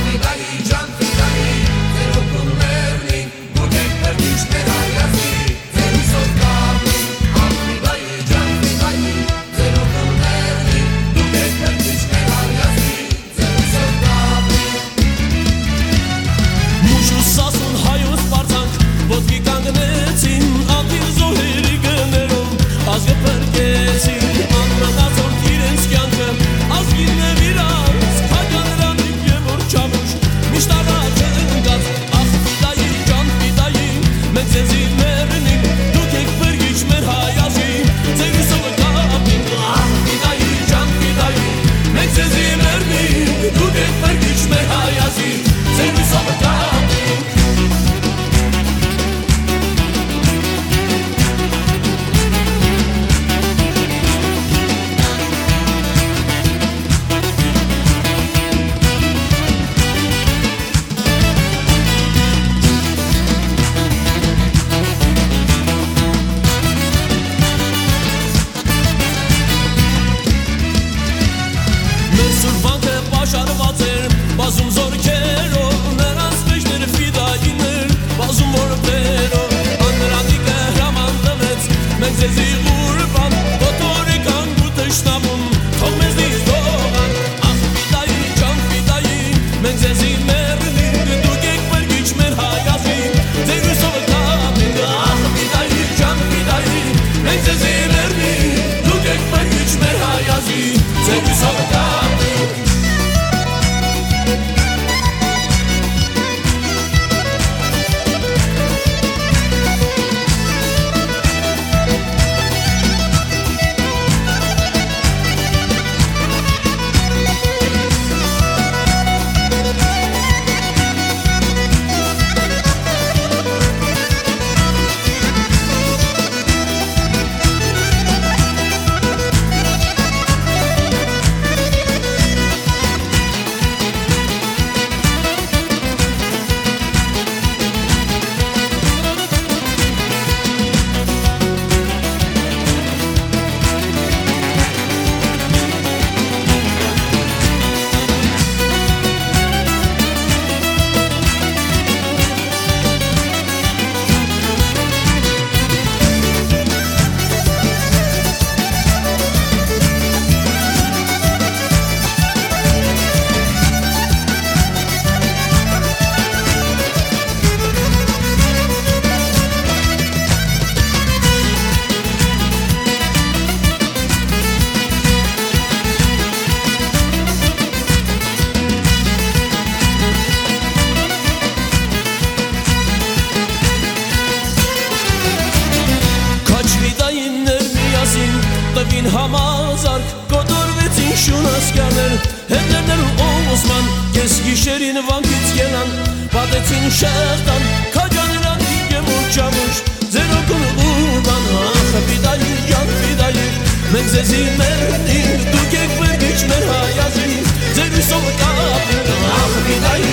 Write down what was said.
Բազում զորքերով նրանց մեջներ ֆիդայիներ բազում որբերով անրանիկը հրամանվեց մենք ձեզի ուրբան ոտորիկան ու թշնամուն թող մեզնից դողան ախ ֆիդայի ջան ֆիդայի մենք ձեզի մեռնենք դուք եք բրգիչ մեր հայազին ձեր հույսով կապենք ախ ֆիդայի ջան ֆիդայի մենք ձեզի մեռնենք դուք եք բրգիչ մեր հայազին ձեր հույսով կապենք Տվին համազարկ, կոտորվեցին շունասկյաներ Հերներներ ու օսման, կես գիշերին վանքից ելան Պատեցին շեղտան, քաջաներան իգեմ ու ճամուշ Ձեր օգուն ուրբան, ախ ֆիդայի ջան ֆիդայի Մենք ձեզի մերնենք, դուք եք բրգիչ մեր հայազին Ձեր հույսով կապենք, ախ ֆիդայի